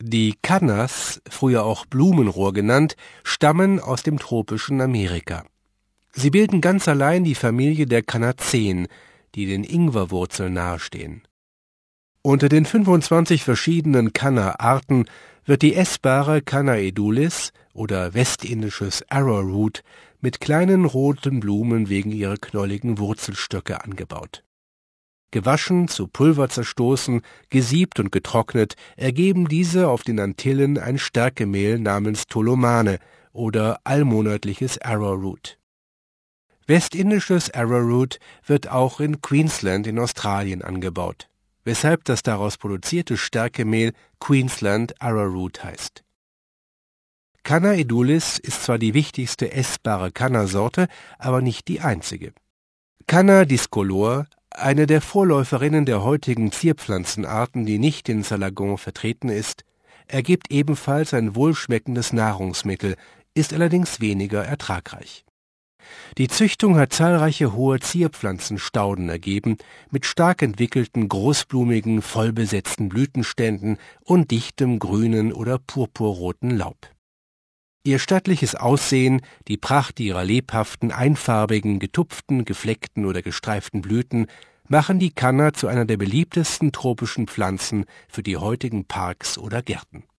Die Cannas, früher auch Blumenrohr genannt, stammen aus dem tropischen Amerika. Sie bilden ganz allein die Familie der Cannazeen, die den Ingwerwurzeln nahestehen. Unter den 25 verschiedenen Canna-Arten wird die essbare Canna edulis oder westindisches Arrowroot mit kleinen roten Blumen wegen ihrer knolligen Wurzelstöcke angebaut. Gewaschen, zu Pulver zerstoßen, gesiebt und getrocknet, ergeben diese auf den Antillen ein Stärkemehl namens Tolomane oder allmonatliches Arrowroot. Westindisches Arrowroot wird auch in Queensland in Australien angebaut, weshalb das daraus produzierte Stärkemehl Queensland Arrowroot heißt. Canna edulis ist zwar die wichtigste essbare Canna-Sorte, aber nicht die einzige. Canna discolor, eine der Vorläuferinnen der heutigen Zierpflanzenarten, die nicht in Salagon vertreten ist, ergibt ebenfalls ein wohlschmeckendes Nahrungsmittel, ist allerdings weniger ertragreich. Die Züchtung hat zahlreiche hohe Zierpflanzenstauden ergeben, mit stark entwickelten, großblumigen, vollbesetzten Blütenständen und dichtem grünen oder purpurroten Laub. Ihr stattliches Aussehen, die Pracht ihrer lebhaften, einfarbigen, getupften, gefleckten oder gestreiften Blüten machen die Canna zu einer der beliebtesten tropischen Pflanzen für die heutigen Parks oder Gärten.